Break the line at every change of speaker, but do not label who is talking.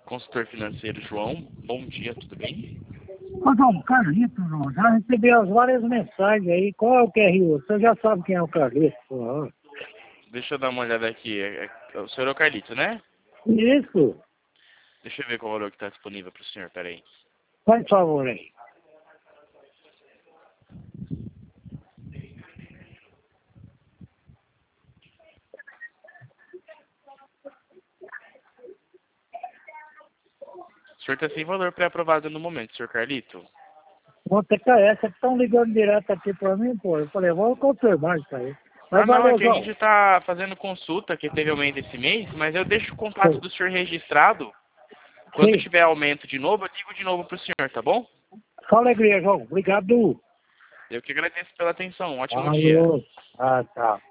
Consultor financeiro João, bom dia, tudo bem?
Ô, João, Carlito, João, já recebi as várias mensagens aí. Qual é o QR? Você já sabe quem é o Carlito, por favor.
Deixa eu dar uma olhada aqui. O senhor é o Carlito, né?
Isso.
Deixa eu ver qual valor que está disponível para o senhor, peraí.
Faz favor aí.
O senhor está sem valor pré-aprovado no momento, senhor Carlito.
Vou ter que essa que estão ligando direto aqui pra mim, pô. Eu falei, vou confirmar isso aí. Mas
Não, é
valeu,
que a
João.
gente está fazendo consulta, que teve aumento esse mês, mas eu deixo o contato
Sim.
do senhor registrado. Quando
Sim.
tiver aumento de novo, eu ligo de novo para o senhor, tá bom?
Só alegria, João. Obrigado.
Eu que agradeço pela atenção. Um ótimo dia.
Valeu. Ah, tá.